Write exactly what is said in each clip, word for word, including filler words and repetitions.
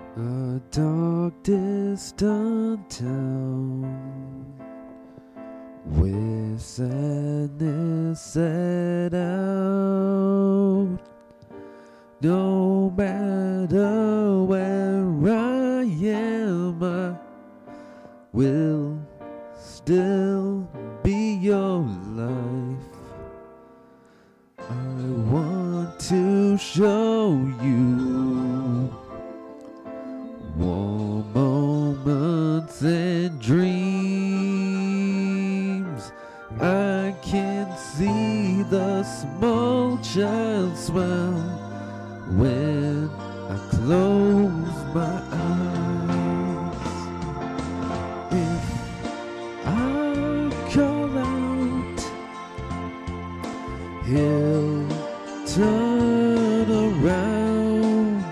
A dark distant town where sadness set out. No matter where I am, I will still be your life. I want to show you warm moments and dreams. I can see the small child smile when I close my eyes. If I call out, he'll turn around,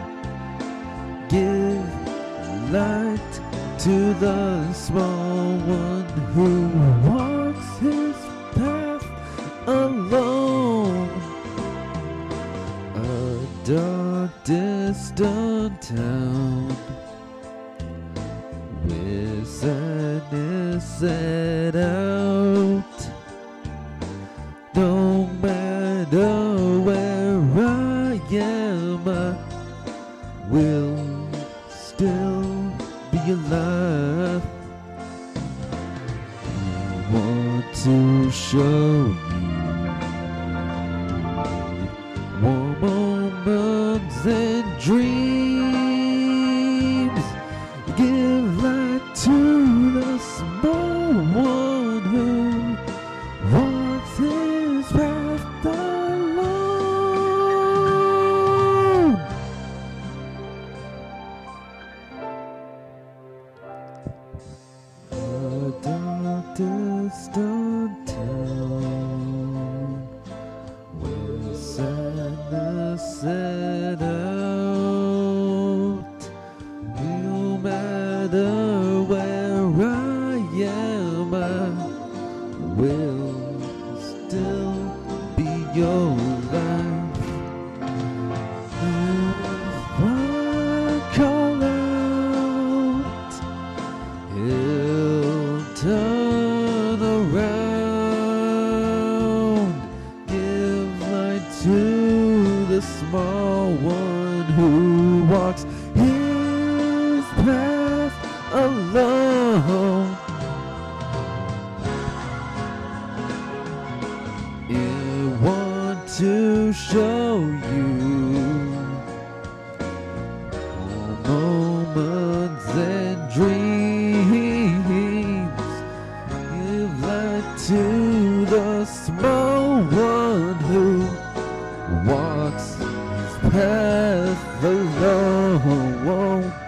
give light to the small one who walks his path alone. A dark distant town where sadness set out. No matter where I am, I will still be alive. I want to show you warm moments and dreams. Give light to the small one who walks his path alone. A dark distant town where sadness set out. No matter where I am, I will still be your life. If I call out, he'll turn around, give light to the small one who walks his path alone. I want to show you all moments and dreams. Give light to the small one who walks his path alone.